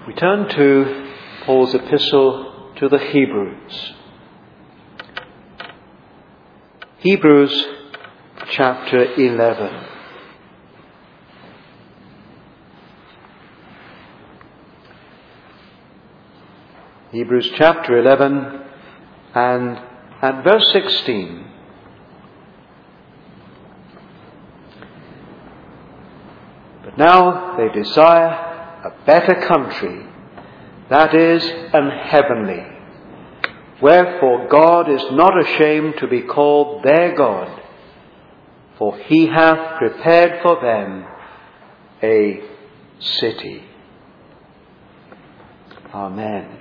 We turn to Paul's epistle to the Hebrews. Hebrews chapter 11. Hebrews chapter 11 and at verse 16. But now they desire a better country, that is, an heavenly. Wherefore God is not ashamed to be called their God, for he hath prepared for them a city. Amen.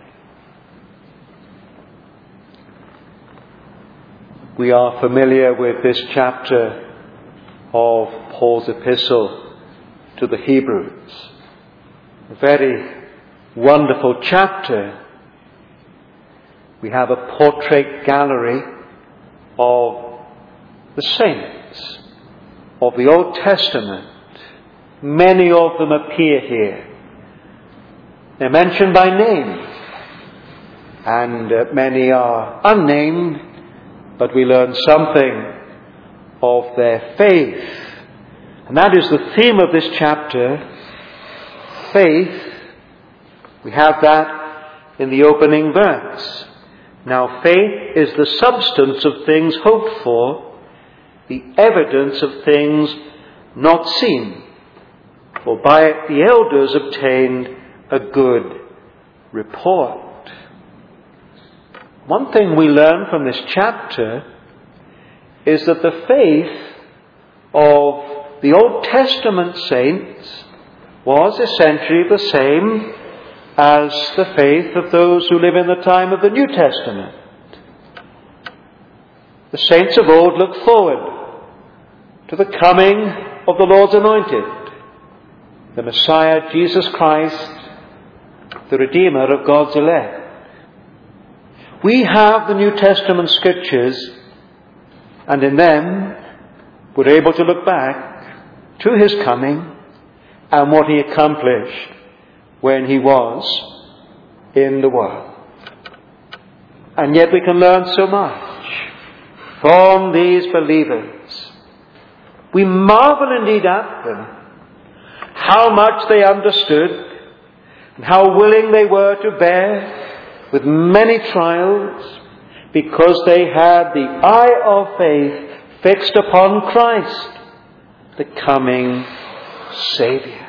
We are familiar with this chapter of Paul's epistle to the Hebrews. A very wonderful chapter. We have a portrait gallery of the saints of the Old Testament. Many of them appear here. They're mentioned by name, and many are unnamed, but we learn something of their faith. And that is the theme of this chapter, faith. We have that in the opening verse. Now faith is the substance of things hoped for, the evidence of things not seen. For by it the elders obtained a good report. One thing we learn from this chapter is that the faith of the Old Testament saints was essentially the same as the faith of those who live in the time of the New Testament. The saints of old looked forward to the coming of the Lord's anointed, the Messiah, Jesus Christ, the Redeemer of God's elect. We have the New Testament scriptures, and in them we're able to look back to his coming and what he accomplished when he was in the world. And yet we can learn so much from these believers. We marvel indeed at them, how much they understood and how willing they were to bear with many trials, because they had the eye of faith fixed upon Christ, the coming Saviour.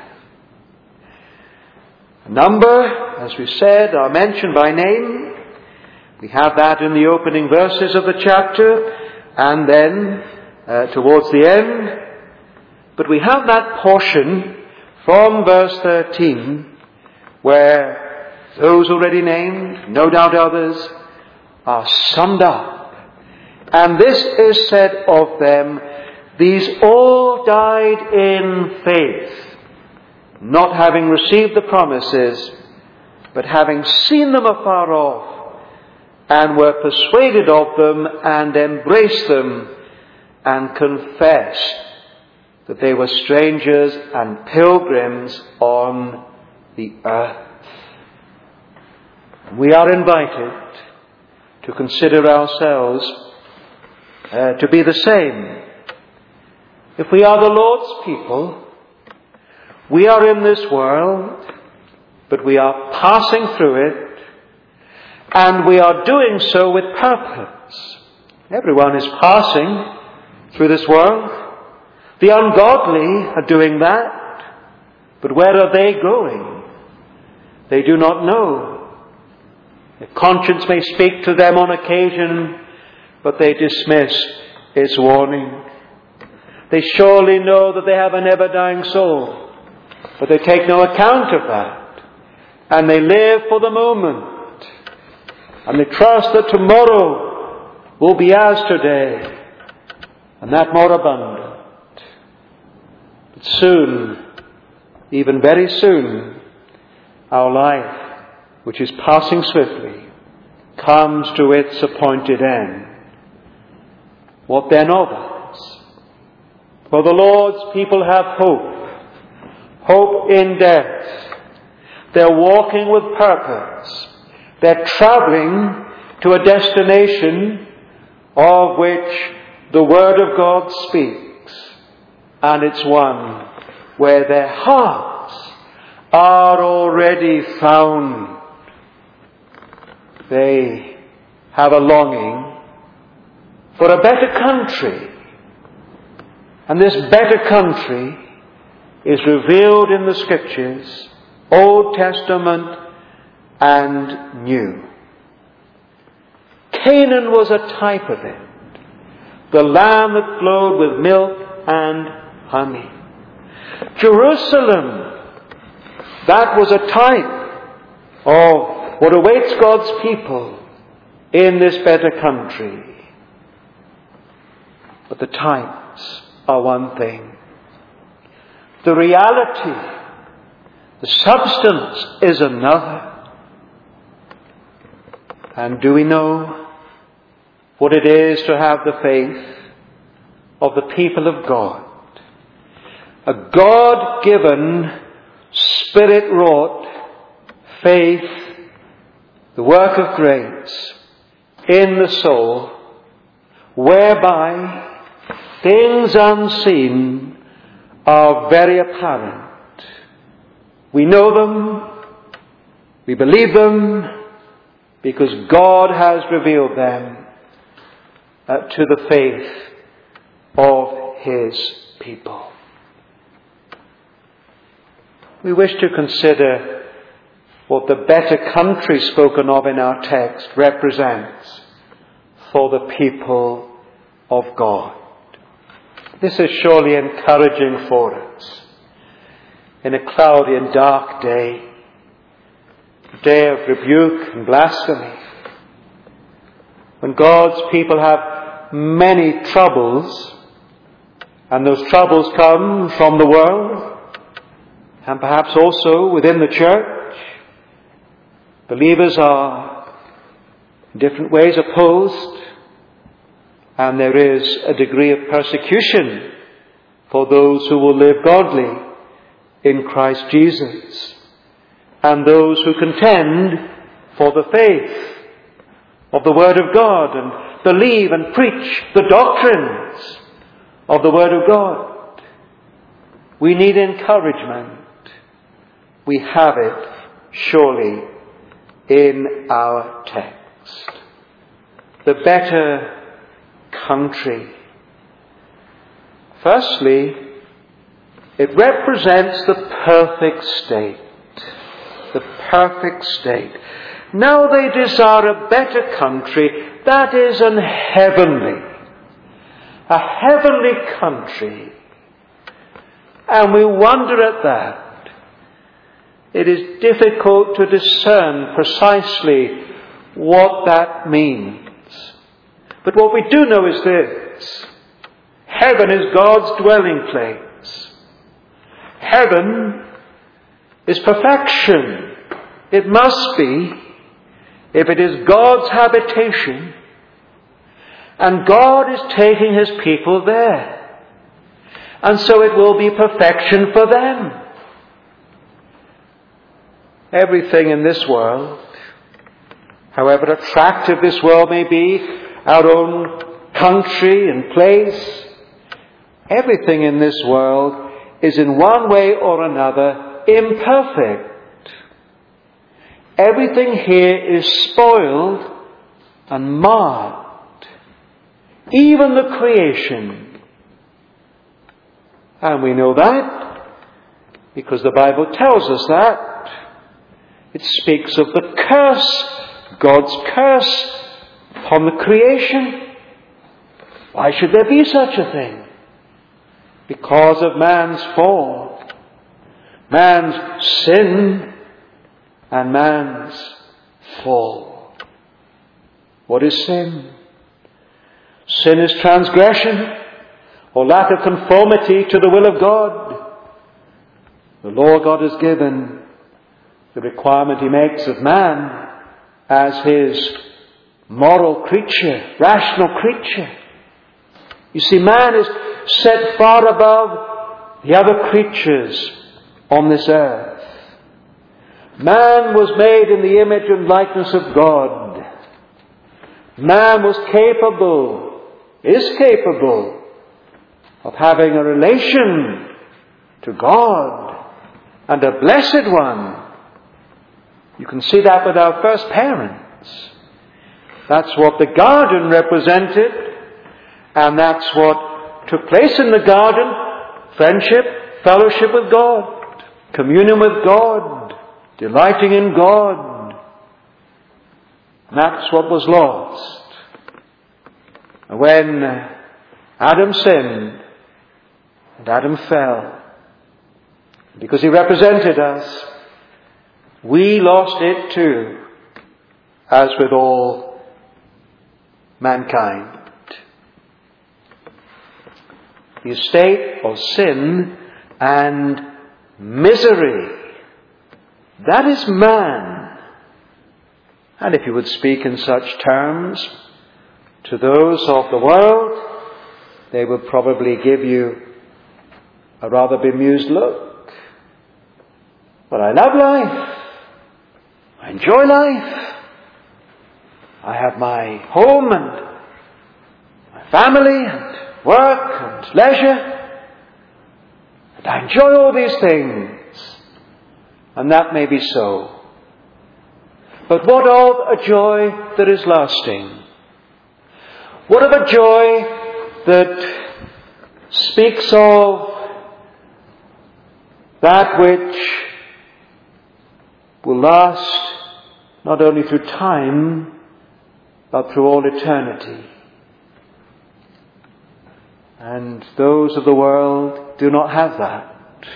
A number, as we said, are mentioned by name. We have that in the opening verses of the chapter, and then towards the end. But we have that portion from verse 13 where those already named, no doubt others, are summed up. And this is said of them, these all died in faith, not having received the promises, but having seen them afar off, and were persuaded of them, and embraced them, and confessed that they were strangers and pilgrims on the earth. We are invited to consider ourselves to be the same. If we are the Lord's people, we are in this world, but we are passing through it, and we are doing so with purpose. Everyone is passing through this world. The ungodly are doing that, but where are they going? They do not know. Their conscience may speak to them on occasion, but they dismiss its warning. They surely know that they have an ever-dying soul, but they take no account of that. And they live for the moment. And they trust that tomorrow will be as today, and that more abundant. But soon, even very soon, our life, which is passing swiftly, comes to its appointed end. What then of us? For the Lord's people have hope in death. They're walking with purpose. They're traveling to a destination of which the Word of God speaks. And it's one where their hearts are already found. They have a longing for a better country. And this better country is revealed in the Scriptures, Old Testament and New. Canaan was a type of it. The land that flowed with milk and honey. Jerusalem, that was a type of what awaits God's people in this better country. But the types are one thing. The reality, the substance is another. And do we know what it is to have the faith of the people of God? A God-given, Spirit-wrought faith, the work of grace in the soul, whereby things unseen are very apparent. We know them, we believe them, because God has revealed them to the faith of His people. We wish to consider what the better country spoken of in our text represents for the people of God. This is surely encouraging for us in a cloudy and dark day, a day of rebuke and blasphemy, when God's people have many troubles, and those troubles come from the world, and perhaps also within the church. Believers are in different ways opposed, and there is a degree of persecution for those who will live godly in Christ Jesus, and those who contend for the faith of the Word of God and believe and preach the doctrines of the Word of God. We need encouragement. We have it surely in our text. The better country. Firstly, it represents the perfect state. The perfect state. Now they desire a better country, that is a heavenly country. And we wonder at that. It is difficult to discern precisely what that means. But what we do know is this. Heaven is God's dwelling place. Heaven is perfection. It must be, if it is God's habitation, and God is taking His people there. And so it will be perfection for them. Everything in this world, however attractive this world may be, our own country and place, everything in this world is in one way or another imperfect. Everything here is spoiled and marred. Even the creation. And we know that because the Bible tells us that. It speaks of the curse, God's curse upon the creation. Why should there be such a thing? Because of man's fall, man's sin, and man's fall. What is sin? Sin is transgression or lack of conformity to the will of God. The law God has given, the requirement He makes of man as His moral creature, rational creature. You see, man is set far above the other creatures on this earth. Man was made in the image and likeness of God. Man was capable, is capable of having a relation to God, and a blessed one. You can see that with our first parents. That's what the garden represented, and that's what took place in the garden: friendship, fellowship with God, communion with God, delighting in God. And that's what was lost. And when Adam sinned, and Adam fell, because he represented us, we lost it too, as with all mankind. The estate of sin and misery. That is man. And if you would speak in such terms to those of the world, they would probably give you a rather bemused look. But I love life. I enjoy life. I have my home and my family and work and leisure. And I enjoy all these things. And that may be so. But what of a joy that is lasting? What of a joy that speaks of that which will last not only through time, but through all eternity? And those of the world do not have that.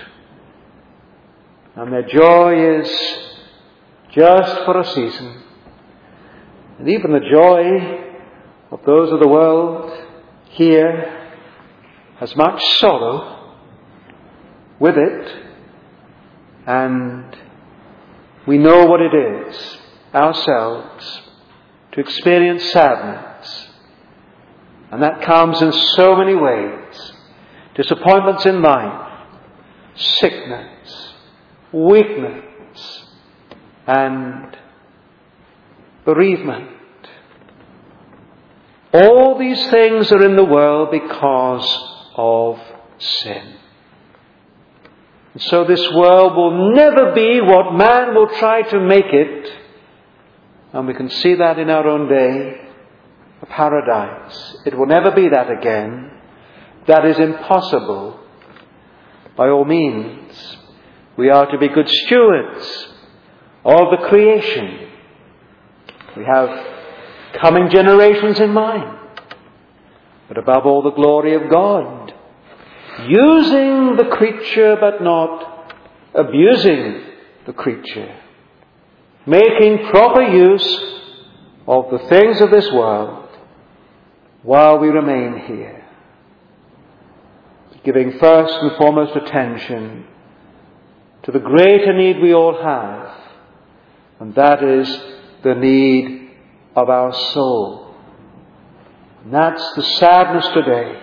And their joy is just for a season. And even the joy of those of the world here has much sorrow with it. And we know what it is ourselves to experience sadness. And that comes in so many ways. Disappointments in life, sickness, weakness, and bereavement. All these things are in the world because of sin. And so this world will never be what man will try to make it. And we can see that in our own day, a paradise. It will never be that again. That is impossible. By all means, we are to be good stewards of the creation. We have coming generations in mind. But above all, the glory of God. Using the creature, but not abusing the creature. Making proper use of the things of this world while we remain here. Giving first and foremost attention to the greater need we all have, and that is the need of our soul. And that's the sadness today.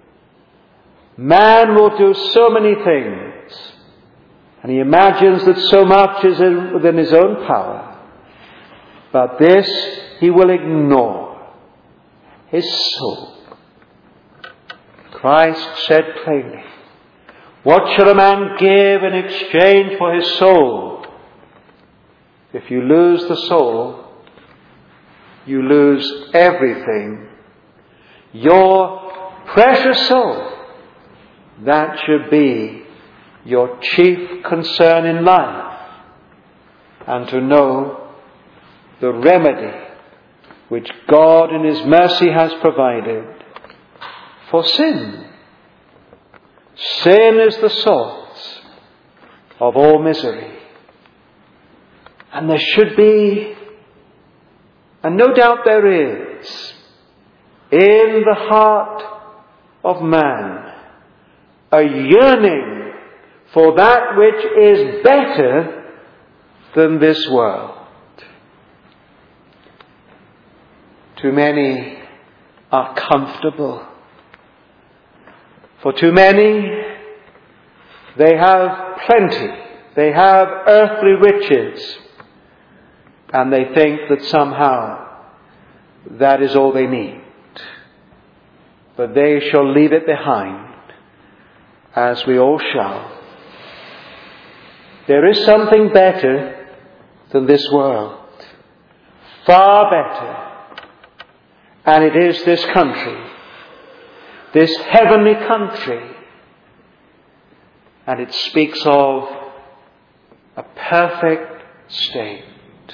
Man will do so many things, and he imagines that so much is within his own power. But this he will ignore. His soul. Christ said plainly, "What shall a man give in exchange for his soul? If you lose the soul, you lose everything. Your precious soul, that should be your chief concern in life, and to know the remedy which God in His mercy has provided for sin. Sin is the source of all misery. And there should be, and no doubt there is, in the heart of man, a yearning for that which is better than this world. Too many are comfortable. For too many, they have plenty They have earthly riches, and they think that somehow that is all they need. But they shall leave it behind, as we all shall. There is something better than this world, far better, and it is this country, this heavenly country, and it speaks of a perfect state,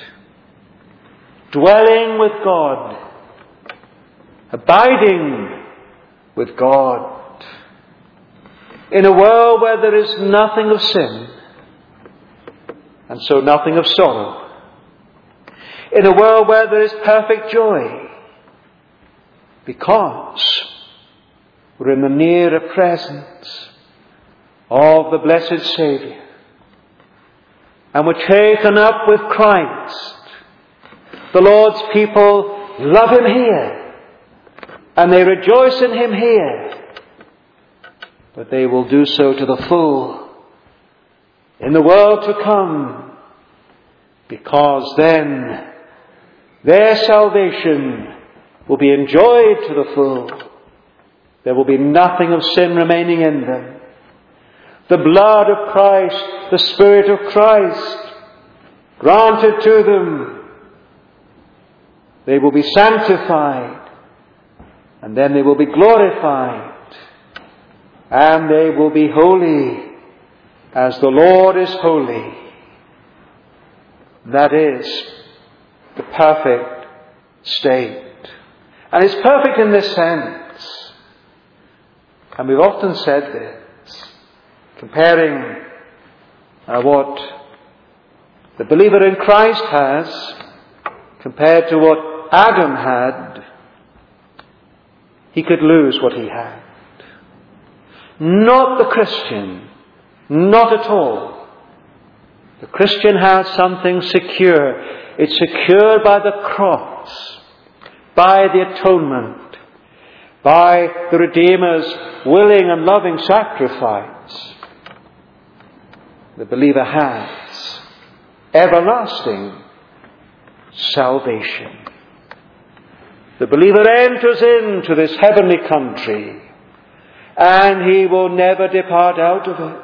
dwelling with God, abiding with God, in a world where there is nothing of sin, and so nothing of sorrow, in a world where there is perfect joy, because we're in the nearer presence of the blessed Saviour, and we're taken up with Christ. The Lord's people love Him here, and they rejoice in Him here, but they will do so to the full in the world to come, because then their salvation will be enjoyed to the full. There will be nothing of sin remaining in them. The blood of Christ, the Spirit of Christ, granted to them. They will be sanctified, and then they will be glorified, and they will be holy as the Lord is holy. That is the perfect state. And it's perfect in this sense. And we've often said this, comparing what the believer in Christ has compared to what Adam had. He could lose what he had. Not the Christian. Not at all. The Christian has something secure. It's secured by the cross, by the atonement, by the Redeemer's willing and loving sacrifice. The believer has everlasting salvation. The believer enters into this heavenly country, and he will never depart out of it.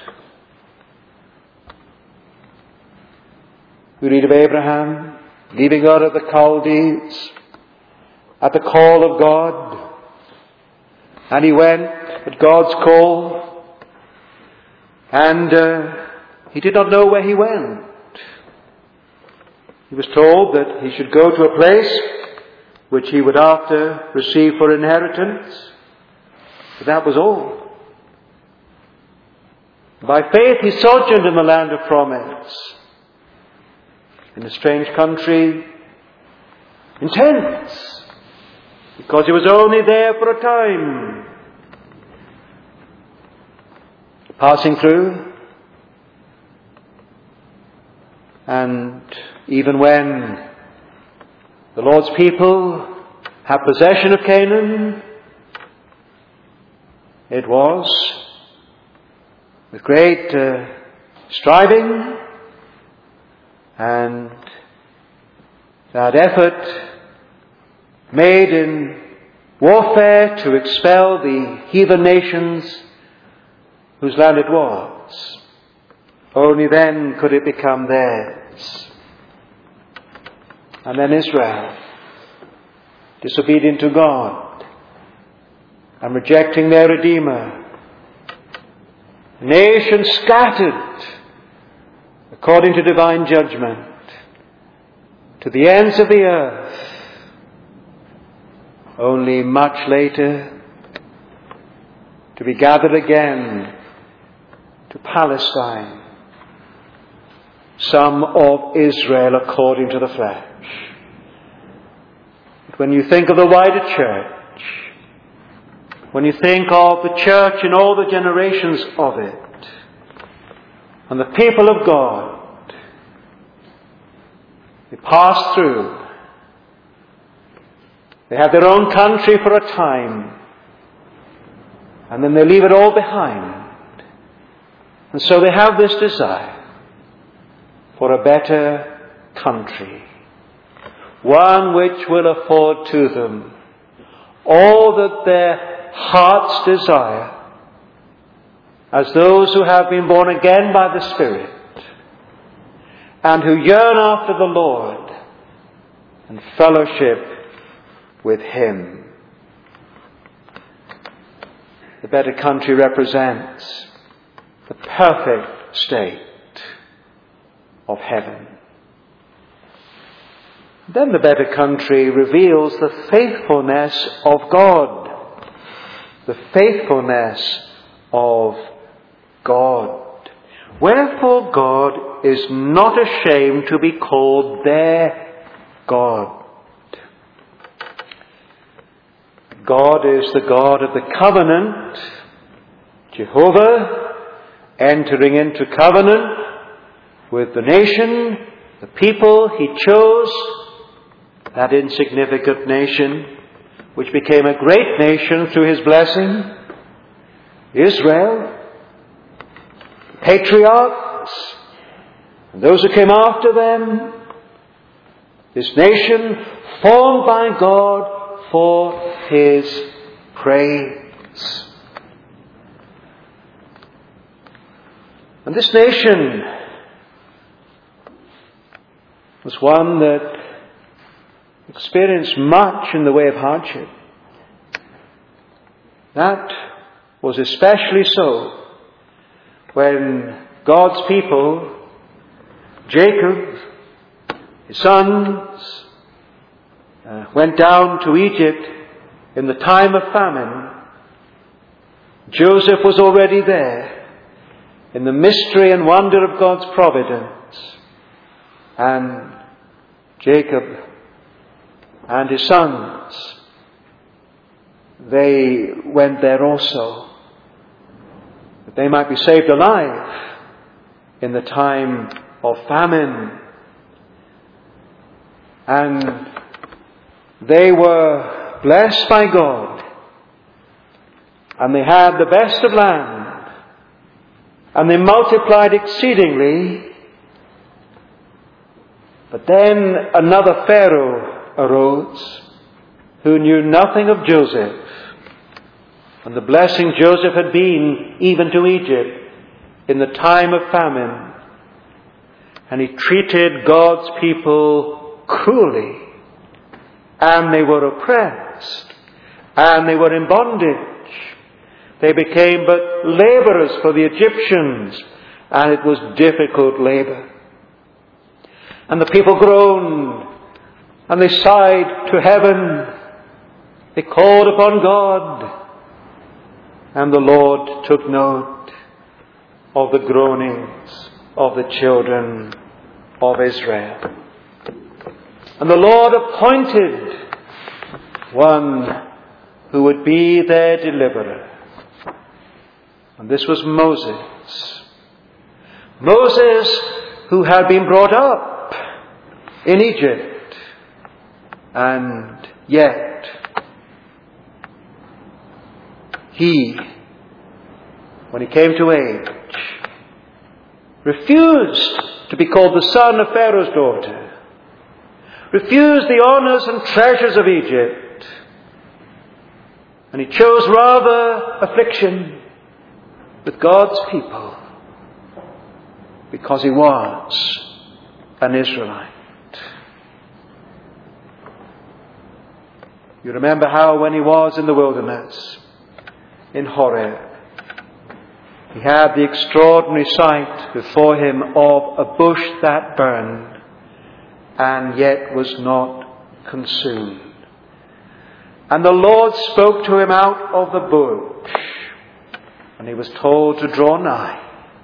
We read of Abraham leaving out of the Chaldees at the call of God, and he went at God's call, and he did not know where he went. He was told that he should go to a place which he would after receive for inheritance, but that was all. By faith he sojourned in the land of promise, in a strange country, in tents, because he was only there for a time, passing through. And even when the Lord's people had possession of Canaan, it was with great striving and that effort made in warfare to expel the heathen nations whose land it was. Only then could it become theirs. And then Israel, disobedient to God and rejecting their Redeemer, a nation scattered according to divine judgment to the ends of the earth, only much later to be gathered again to Palestine, some of Israel according to the flesh. But when you think of the wider church, when you think of the church in all the generations of it, and the people of God, they pass through. They have their own country for a time, and then they leave it all behind. And so they have this desire for a better country, one which will afford to them all that their hearts desire, as those who have been born again by the Spirit and who yearn after the Lord and fellowship with Him. The better country represents the perfect state of heaven. Then the better country reveals the faithfulness of God. The faithfulness of God. Wherefore God is not ashamed to be called their God. God is the God of the covenant. Jehovah entering into covenant with the nation, the people He chose, that insignificant nation, which became a great nation through His blessing, Israel, the patriarchs, and those who came after them, this nation formed by God for His praise. And this nation was one that experienced much in the way of hardship. That was especially so when God's people, Jacob, his sons, went down to Egypt in the time of famine. Joseph was already there in the mystery and wonder of God's providence. And Jacob and his sons, they went there also, that they might be saved alive in the time of famine. And they were blessed by God, and they had the best of land, and they multiplied exceedingly. But then another Pharaoh arose who knew nothing of Joseph, and the blessing Joseph had been even to Egypt in the time of famine. And he treated God's people cruelly, and they were oppressed, and they were in bondage. They became but laborers for the Egyptians, and it was difficult labor. And the people groaned, and they sighed to heaven. They called upon God, and the Lord took note of the groanings of the children of Israel. And the Lord appointed one who would be their deliverer. And this was Moses. Moses, who had been brought up in Egypt, and yet he, when he came to age, refused to be called the son of Pharaoh's daughter, refused the honors and treasures of Egypt, and he chose rather affliction with God's people because he was an Israelite. You remember how when he was in the wilderness, in Horeb, he had the extraordinary sight before him of a bush that burned and yet was not consumed. And the Lord spoke to him out of the bush, and he was told to draw nigh.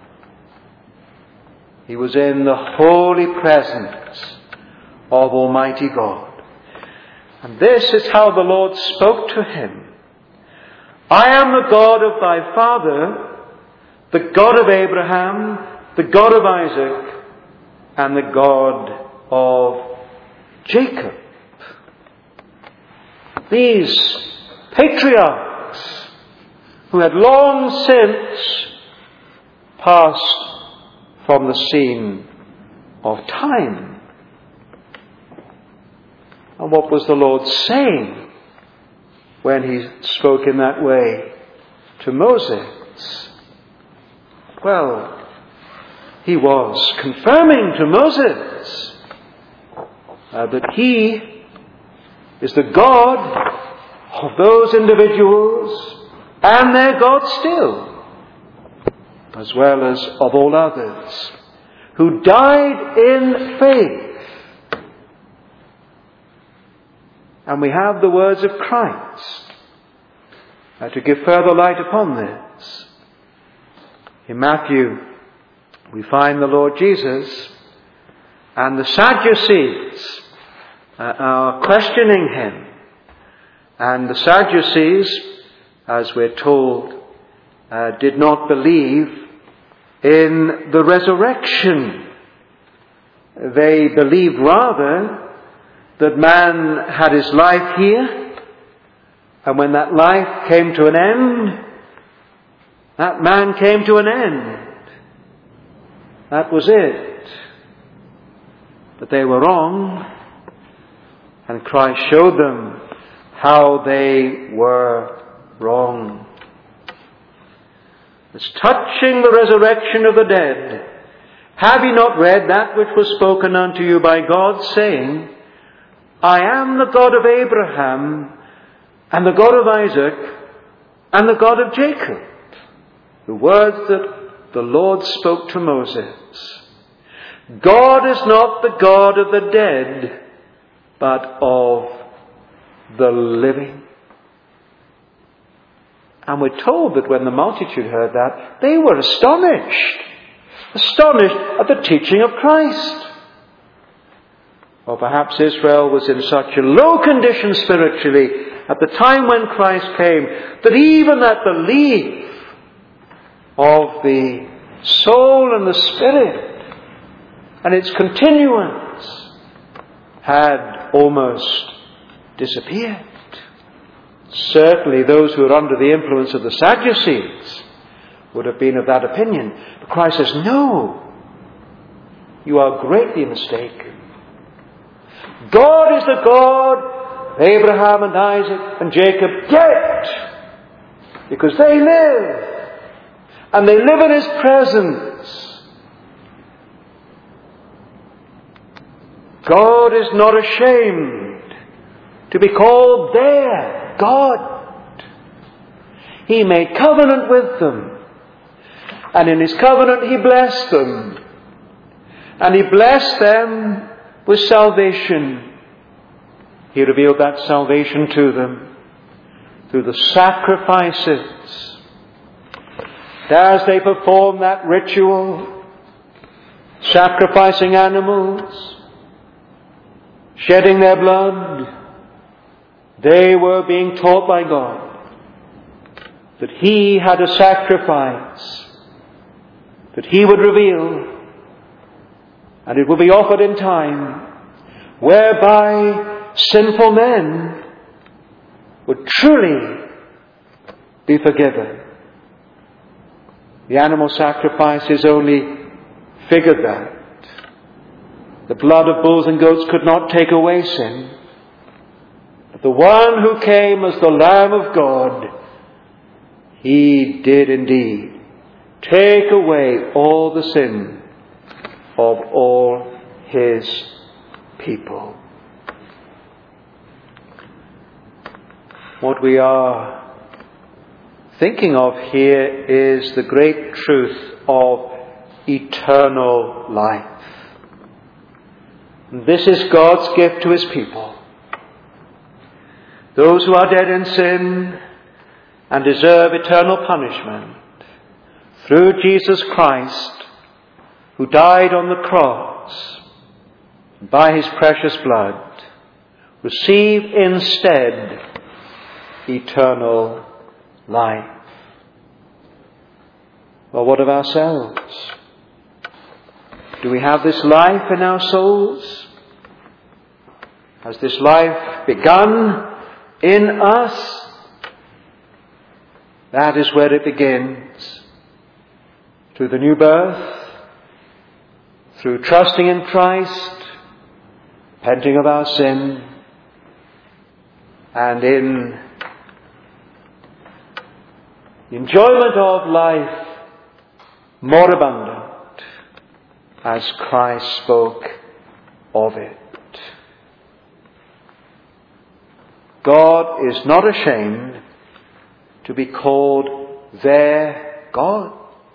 He was in the holy presence of Almighty God. And this is how the Lord spoke to him. I am the God of thy father, the God of Abraham, the God of Isaac, and the God of Jacob. These patriarchs who had long since passed from the scene of time. And what was the Lord saying when he spoke in that way to Moses? Well, he was confirming to Moses that he is the God of those individuals and their God still, as well as of all others, who died in faith. And we have the words of Christ to give further light upon this. In Matthew, we find the Lord Jesus and the Sadducees are questioning him. And the Sadducees, as we're told, did not believe in the resurrection. They believed rather that man had his life here, and when that life came to an end, that man came to an end. That was it. But they were wrong, and Christ showed them how they were wrong. As touching the resurrection of the dead, have ye not read that which was spoken unto you by God, saying, I am the God of Abraham, and the God of Isaac, and the God of Jacob. The words that the Lord spoke to Moses. God is not the God of the dead, but of the living. And we're told that when the multitude heard that, they were astonished at the teaching of Christ. Or perhaps Israel was in such a low condition spiritually at the time when Christ came, that even that belief of the soul and the spirit and its continuance had almost disappeared. Certainly those who were under the influence of the Sadducees would have been of that opinion. But Christ says, no, you are greatly mistaken. God is the God of Abraham and Isaac and Jacob yet, because they live, and they live in His presence. God is not ashamed to be called their God. He made covenant with them, and in His covenant He blessed them, and He blessed them with salvation. He revealed that salvation to them through the sacrifices. And as they performed that ritual, sacrificing animals, shedding their blood, they were being taught by God that He had a sacrifice that He would reveal, and it will be offered in time, whereby sinful men would truly be forgiven. The animal sacrifices only figured that. The blood of bulls and goats could not take away sin. But the one who came as the Lamb of God, He did indeed take away all the sin of all His people. What we are thinking of here is the great truth of eternal life. This is God's gift to His people. Those who are dead in sin and deserve eternal punishment, through Jesus Christ, who died on the cross, by His precious blood, receive instead eternal life. Well, what of ourselves? Do we have this life in our souls? Has this life begun in us? That is where it begins. Through the new birth, through trusting in Christ, repenting of our sin, and in the enjoyment of life more abundant, as Christ spoke of it. God is not ashamed to be called their God.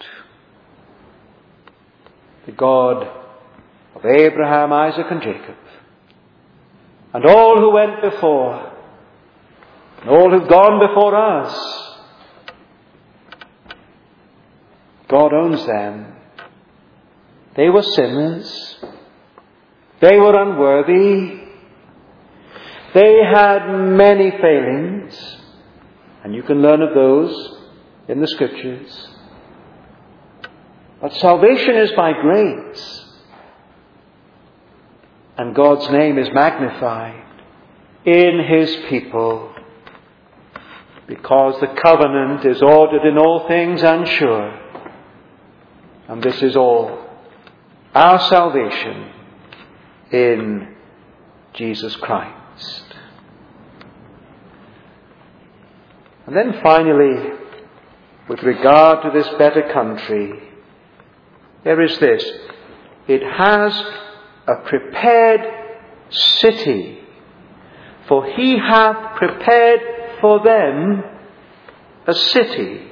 The God of Abraham, Isaac, and Jacob, and all who went before, and all who've gone before us. God owns them. They were sinners. They were unworthy. They had many failings, and you can learn of those in the Scriptures. But salvation is by grace, and God's name is magnified in His people, because the covenant is ordered in all things and sure. And this is all our salvation in Jesus Christ. And then finally, with regard to this better country, there is this: it has a prepared city, for He hath prepared for them a city.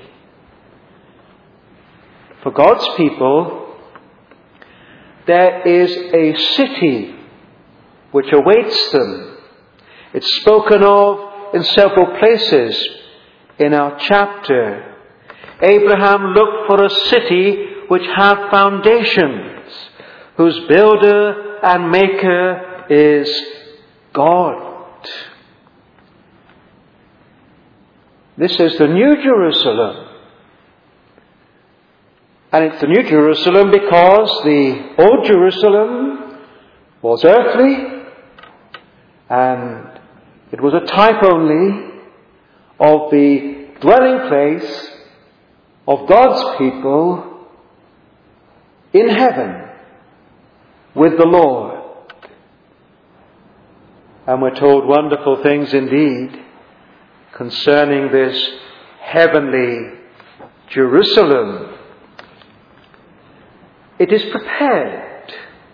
For God's people, there is a city which awaits them. It's spoken of in several places in our chapter. Abraham looked for a city which hath foundations, whose builder and maker is God. This is the New Jerusalem. And it's the New Jerusalem because the Old Jerusalem was earthly, and it was a type only of the dwelling place of God's people in heaven with the Lord. And we're told wonderful things indeed concerning this heavenly Jerusalem. It is prepared,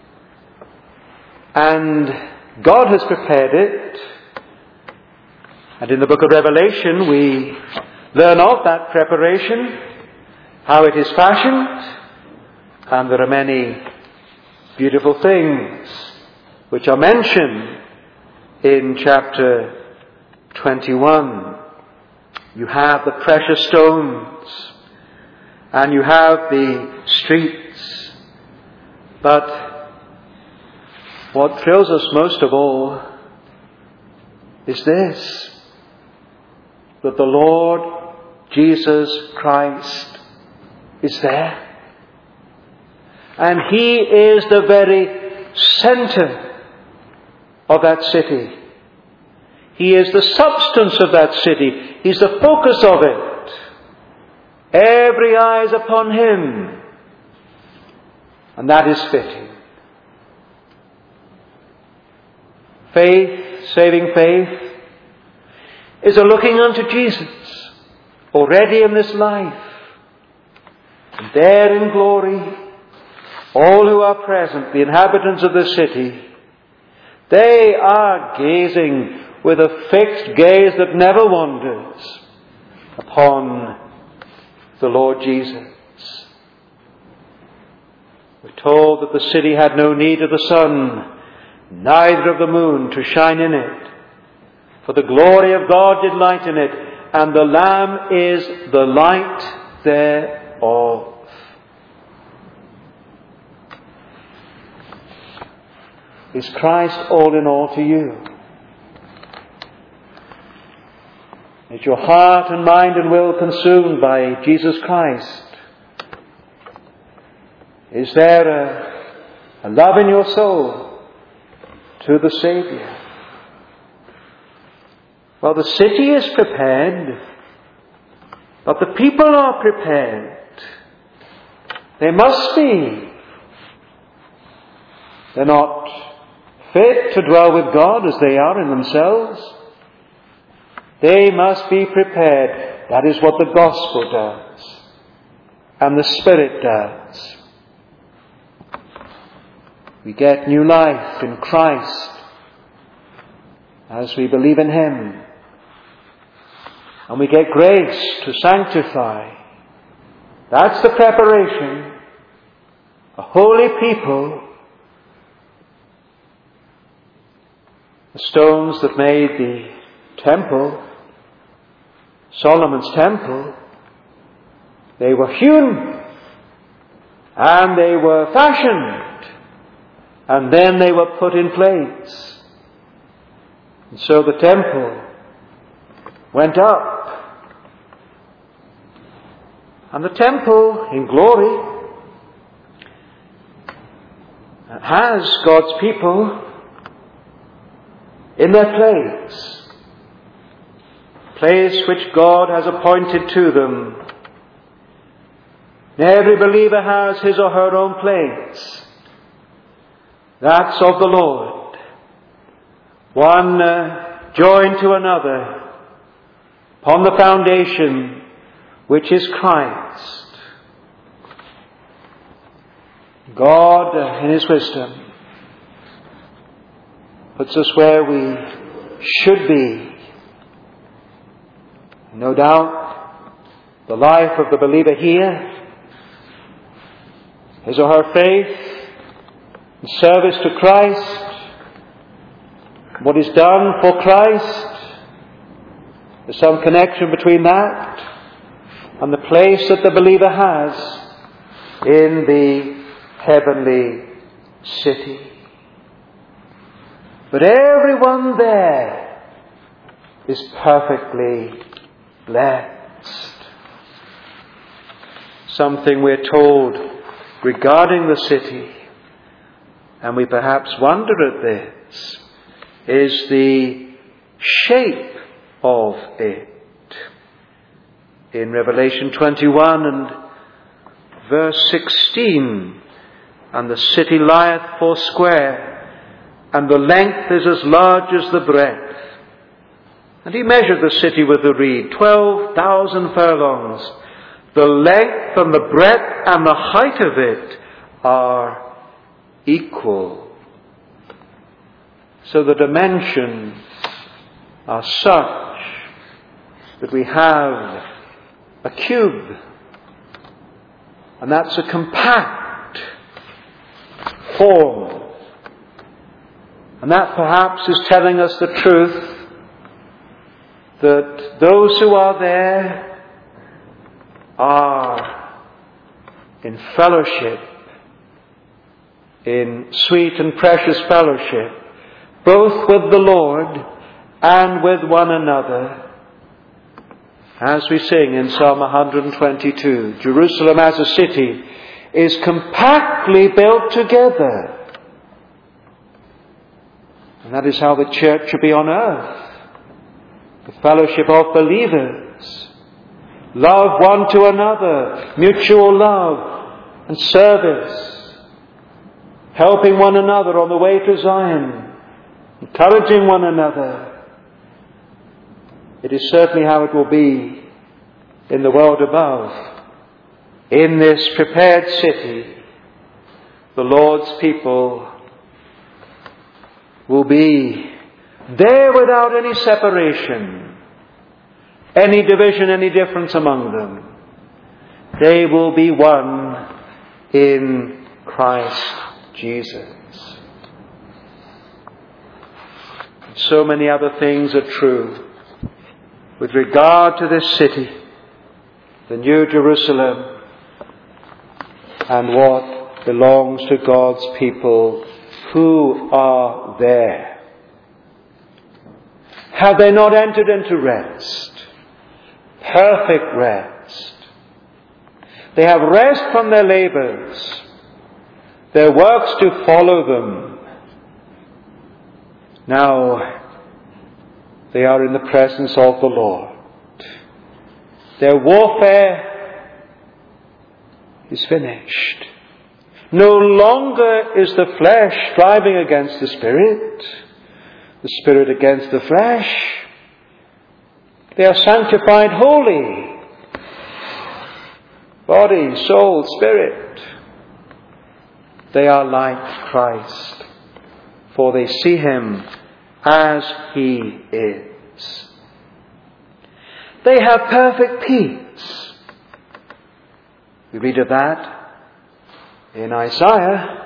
and God has prepared it. And in the book of Revelation we learn of that preparation, how it is fashioned, and there are many beautiful things which are mentioned in chapter 21. You have the precious stones, and you have the streets. But what thrills us most of all is this: that the Lord Jesus Christ is there. And He is the very center of that city. He is the substance of that city. He's the focus of it. Every eye is upon Him. And that is fitting. Faith, saving faith, is a looking unto Jesus already in this life. And there in glory, all who are present, the inhabitants of the city, they are gazing with a fixed gaze that never wanders upon the Lord Jesus. We're told that the city had no need of the sun, neither of the moon to shine in it, for the glory of God did lighten it, and the Lamb is the light thereof. Is Christ all in all to you? Is your heart and mind and will consumed by Jesus Christ? Is there a love in your soul to the Saviour? Well, the city is prepared, but the people are prepared. They must be. They're not fit to dwell with God as they are in themselves. They must be prepared. That is what the gospel does, and the Spirit does. We get new life in Christ as we believe in Him. And we get grace to sanctify. That's the preparation. A holy people. The stones that made the temple, Solomon's temple, they were hewn and they were fashioned and then they were put in place. And so the temple went up. And the temple in glory has God's people in their place which God has appointed to them. Every believer has his or her own place. That's of the Lord. One joined to another upon the foundation which is Christ. God, in His wisdom, puts us where we should be. No doubt, the life of the believer here, his or her faith in service to Christ, what is done for Christ, there's some connection between that and the place that the believer has in the heavenly city. But everyone there is perfectly blessed. Something we're told regarding the city, and we perhaps wonder at this, is the shape of it. In Revelation 21 and verse 16, and the city lieth foursquare, and the length is as large as the breadth. And he measured the city with the reed, 12,000 furlongs. The length and the breadth and the height of it are equal. So the dimensions are such that we have a cube, and that's a compact form. And that perhaps is telling us the truth that those who are there are in fellowship, in sweet and precious fellowship, both with the Lord and with one another. As we sing in Psalm 122, Jerusalem as a city is compactly built together. And that is how the church should be on earth. The fellowship of believers. Love one to another. Mutual love and service. Helping one another on the way to Zion. Encouraging one another. It is certainly how it will be in the world above. In this prepared city, the Lord's people will be there without any separation, any division, any difference among them. They will be one in Christ Jesus. And so many other things are true with regard to this city, the New Jerusalem, and what belongs to God's people who are there. Have they not entered into rest? Perfect rest. They have rest from their labors, their works to follow them. Now, they are in the presence of the Lord. Their warfare is finished. No longer is the flesh striving against the Spirit against the flesh. They are sanctified wholly. Body, soul, spirit. They are like Christ, for they see him as he is. They have perfect peace. We read of that in Isaiah.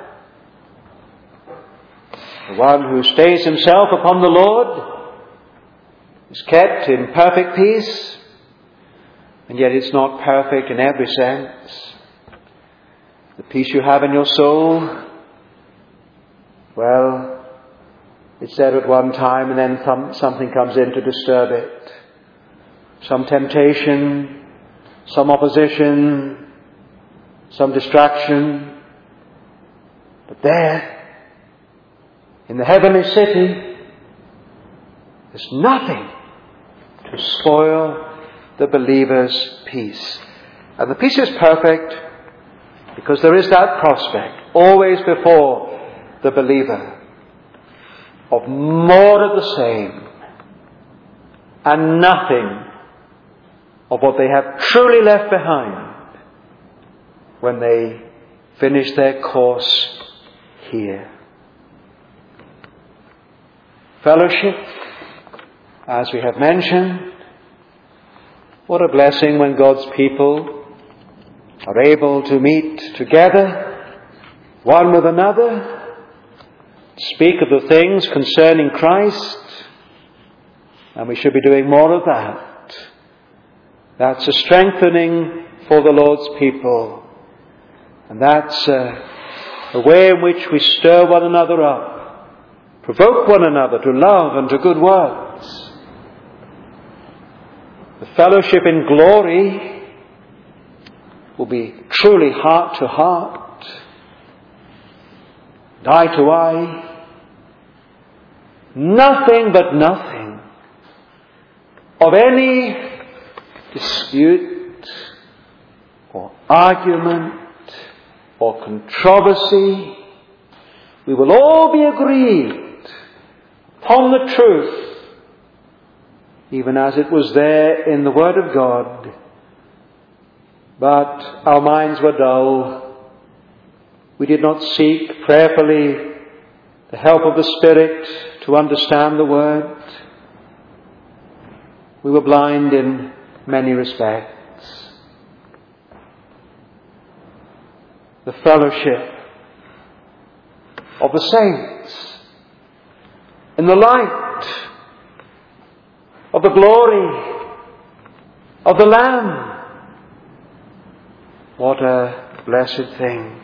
The one who stays himself upon the Lord is kept in perfect peace, and yet it's not perfect in every sense. The peace you have in your soul, well, it's there at one time and then something comes in to disturb it. Some temptation, some opposition, some distraction. But there, in the heavenly city, there's nothing to spoil the believer's peace. And the peace is perfect because there is that prospect always before the believer of more of the same and nothing of what they have truly left behind when they finish their course here. Fellowship, as we have mentioned, what a blessing when God's people are able to meet together, one with another, speak of the things concerning Christ, and we should be doing more of that. That's a strengthening for the Lord's people, and that's a way in which we stir one another up, provoke one another to love and to good works. The fellowship in glory will be truly heart to heart, eye to eye. Nothing but nothing of any dispute or argument or controversy. We will all be agreed upon the truth, even as it was there in the Word of God. But our minds were dull. We did not seek prayerfully the help of the Spirit to understand the Word. We were blind in many respects. The fellowship of the saints in the light of the glory of the Lamb. What a blessed thing.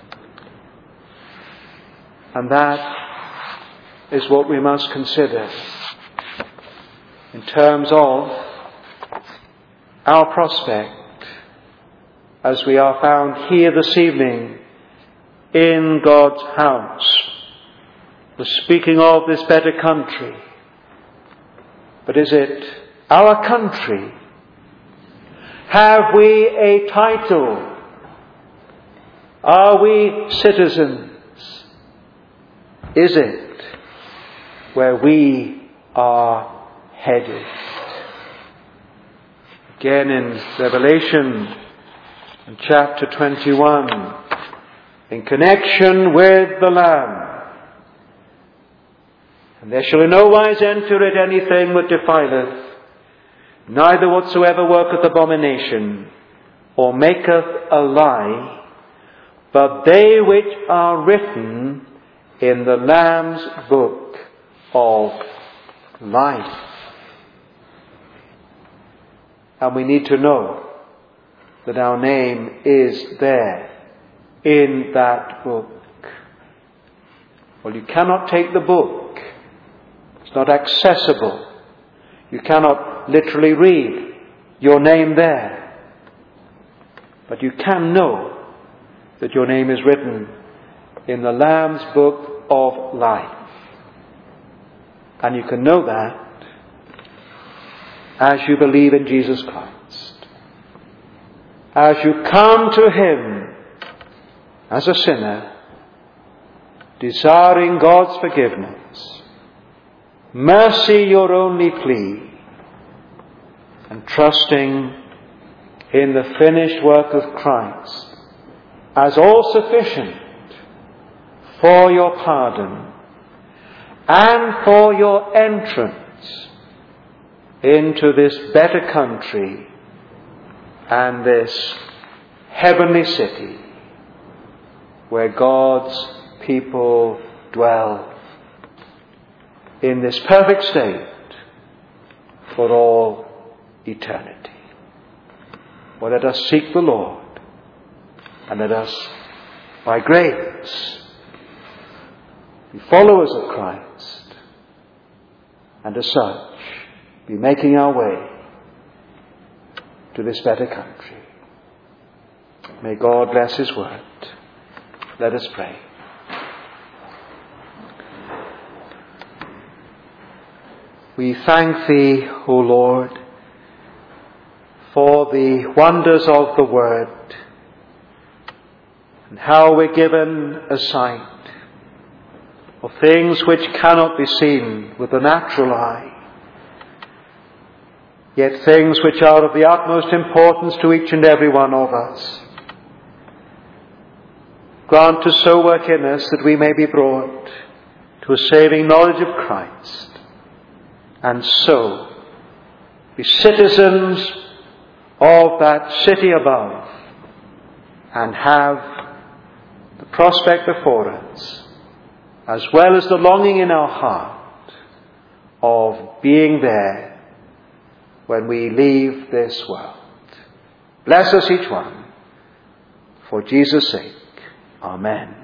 And that is what we must consider in terms of our prospect as we are found here this evening in God's house. We're speaking of this better country. But is it our country? Have we a title? Are we citizens? Is it where we are headed? Again in Revelation, in chapter 21, in connection with the Lamb. And there shall in no wise enter it anything that defileth, neither whatsoever worketh abomination, or maketh a lie, but they which are written in the Lamb's book of life. And we need to know that our name is there in that book. Well, you cannot take the book. It's not accessible. You cannot literally read your name there. But you can know that your name is written in the Lamb's book of life. And you can know that as you believe in Jesus Christ. As you come to Him as a sinner, desiring God's forgiveness, mercy your only plea, and trusting in the finished work of Christ as all sufficient for your pardon and for your entrance into this better country and this heavenly city where God's people dwell in this perfect state for all eternity. Well, let us seek the Lord, and let us, by grace, be followers of Christ, and as such, be making our way to this better country. May God bless His word. Let us pray. We thank Thee, O Lord, for the wonders of the word, and how we're given a sight of things which cannot be seen with the natural eye, yet things which are of the utmost importance to each and every one of us. Grant to so work in us that we may be brought to a saving knowledge of Christ, and so be citizens of that city above, and have the prospect before us, as well as the longing in our heart of being there when we leave this world. Bless us each one, for Jesus' sake. Amen.